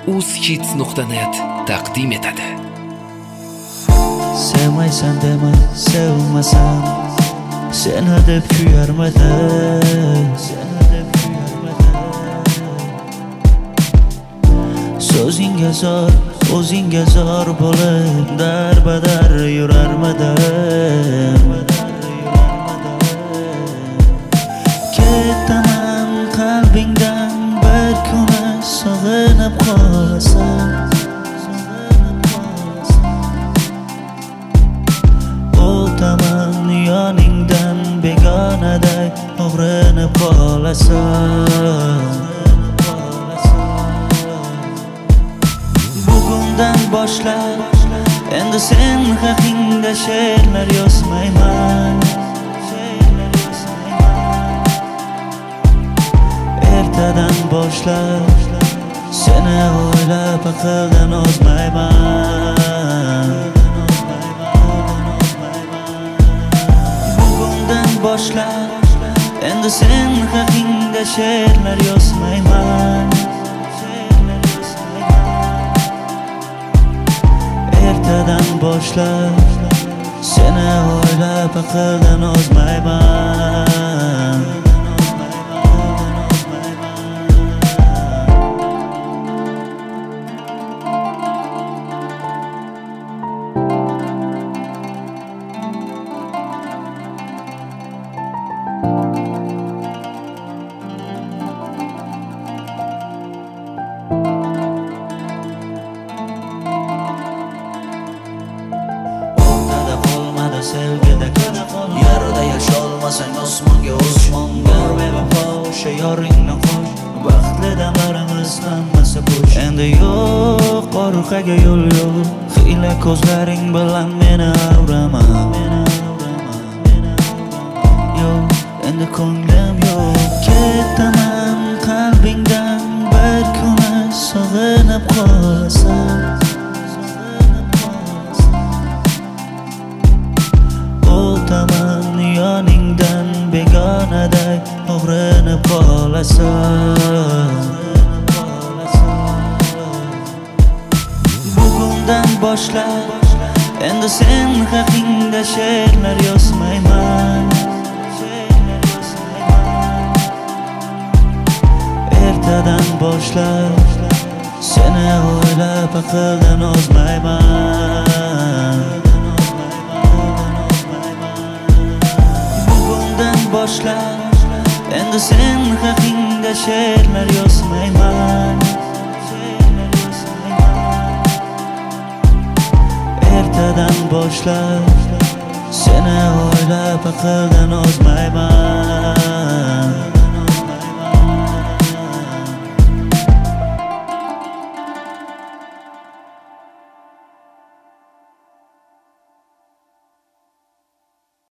uzhits.net taqdim etadi. Sevmaysan dema, sevmasam seni deb kuyarmadim. So'zingga zor, o'zingga zor bo'lib darbadar yurarmadim. Ketaman qalbingdan bir kuni sog'inib qolasan. O'taman yoningdan begonaday o'g'rinib qolasan. Bugundan boshlab endi sen haqingda she'rlar yozmayman. Ertadan boshlab seni o'ylab aqldan ozmayman. Bugundan boshlab endi sen haqingda she'rlar yozmayman. Ertadan boshlab seni o'ylab aqldan ozmayman. Sevgida yarida yasholmasang osmonga osmon bor. Bevafo o'sha yoringni qo'sh, baxtli damlarimiz hammasi bo'sh. Endi yo'q qo'rqaga yo'l yo'q, xiyla ko'zlaring bilan meni avrama. Yo'q, endi ko'nglim yo'q. Ketaman qalbingdan bir kuni sog'inib qolasan. O'taman yoningdan begonaday o'g'rinib qolasan. Bugundan boshlab endi sen haqingda she'rlar yozmayman. Ertadan boshlab seni o'ylab aqldan ozmayman. Boshlab endi sen haqingda she'rlar yozmayman. Ertadan boshlab seni o'ylab aqldan ozmayman.